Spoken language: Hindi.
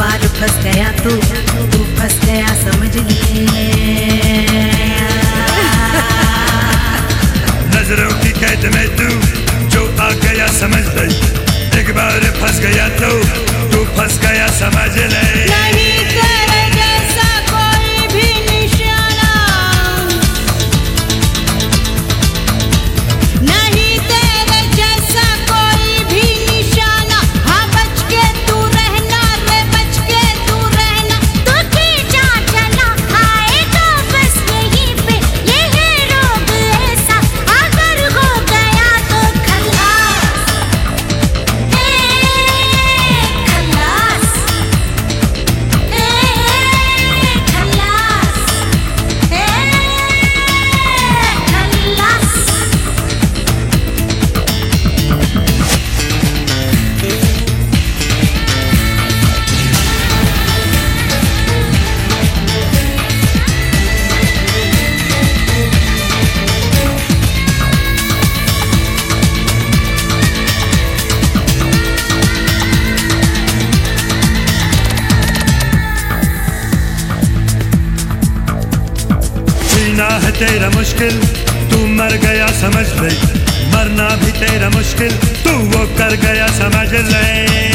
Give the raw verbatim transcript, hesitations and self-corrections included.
बार फंस गया तू, तू फंस गया समझ ले। नजरों की कैद में तू जो आ गया समझ ले, एक बार फंस गया तो तू फंस गया समझ ले। नहीं तेरे जैसा कोई भी निशाना, नहीं तेरे जैसा कोई भी निशाना। हाँ बच के तू रहना रे, बच के तू रहना। तू खींचा चला आएगा बस यहीं पे, ये है रोग ऐसा, अगर हो गया तो खलास, ए खलास, ए खलास, ए खलास। जीना है तेरा मुश्किल, तू मर गया समझ ले। मरना भी तेरा मुश्किल, तू वो कर गया समझ ले।